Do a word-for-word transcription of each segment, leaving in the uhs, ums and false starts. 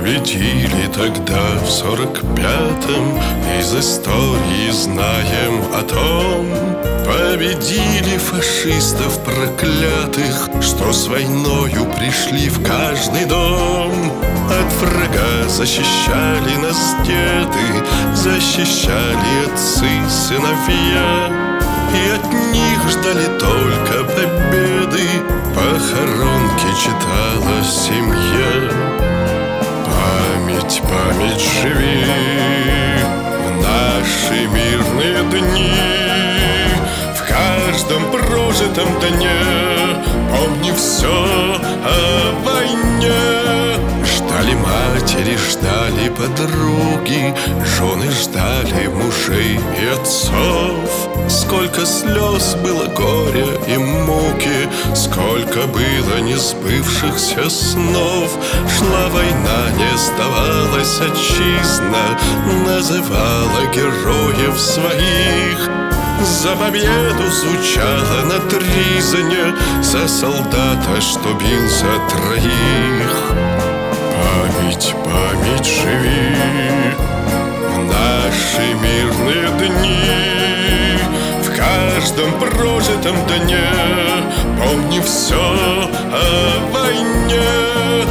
Победили тогда в сорок пятом, из истории знаем о том. Победили фашистов проклятых, что с войною пришли в каждый дом. От врага защищали нас деды, защищали отцы, сыновья, и от них ждали только победы, похоронки читала семья. Память, память, живи в наши мирные дни, в каждом прожитом дне помни все о войне. Ждали матери, ждали подруги, жены ждали мужей и отцов. Сколько слез было, горя и муки, сколько было несбывшихся снов. Шла война, не сдавалась отчизна, называла героев своих. За победу звучала на тризне, за солдата, что бил за троих. Память, память, живи в наши мирные дни, в каждом прожитом дне помни все о войне.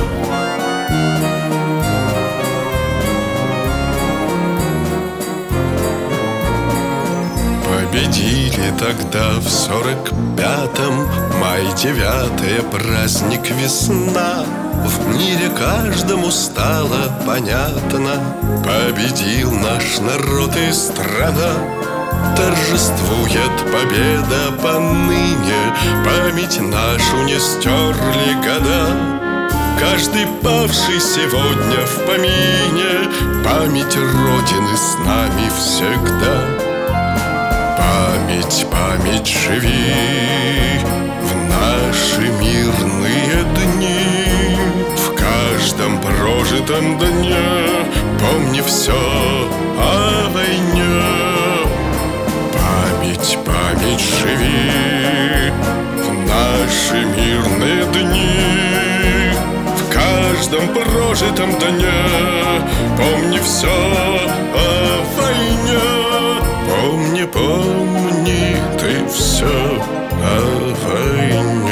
Победили тогда в сорок пятом, май девятое, праздник весна. В мире каждому стало понятно, победил наш народ и страна. Торжествует победа поныне, память нашу не стерли года. Каждый павший сегодня в помине, память Родины с нами всегда. Память, память, живи в наши мирные дни, в каждом прожитом дне помни все о войне. Память, память, живи в наши мирные дни, в каждом прожитом дне помни все о войне. Помни, помни ты все о войне.